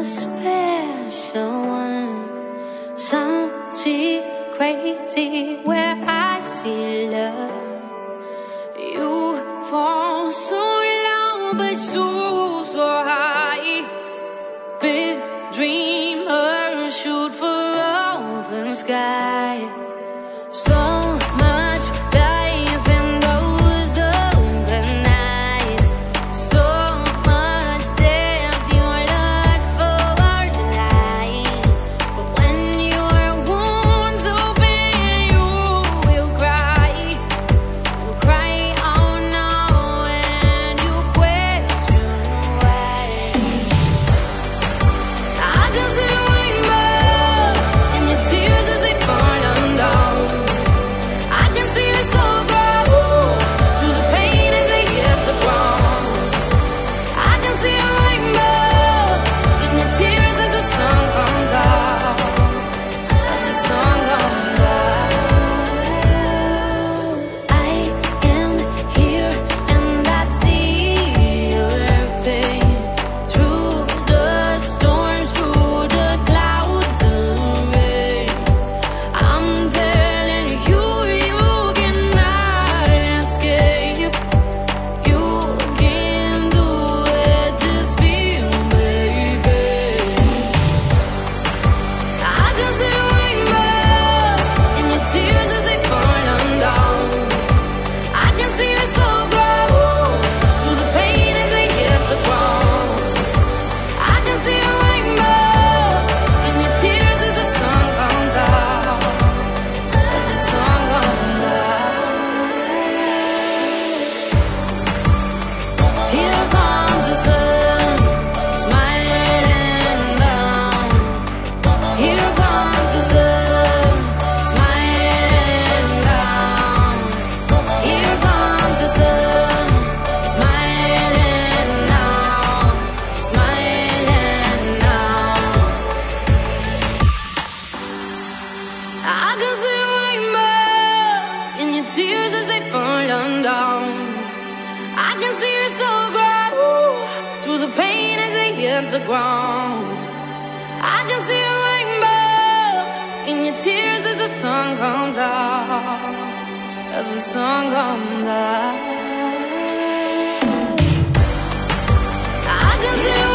special one. Some see crazy where I see love. You fall so low but so, so high. Big dreamer, shoot for open sky. So much life in those open eyes. So much depth, you look for the light. But when your wounds open, you will cry. You cry out now and you question why. I can see the rainbow in your tears as they fall down. I can see your soul grow through the pain as they hit the ground. I can see a rainbow in your tears as the sun comes out. As the sun comes out. I am here and I see your pain. Through the storms, through the clouds, the rain. I'm telling you, you cannot escape. You can do it, just feel, baby. I can see the rainbow in your tears as they fall down. I can see your soul grow through the pain as they hit the ground. I can see a rainbow in your tears as the sun comes out. As the sun comes out. Here comes the sun, smiling down. Here comes the sun, smiling down. Here comes the sun, smiling now, smiling now. I can see a rainbow in your tears as they fall down. I can see your soul grow through the pain as they hit the ground. I can see a rainbow in your tears as the sun comes out. As the sun comes out. I can see a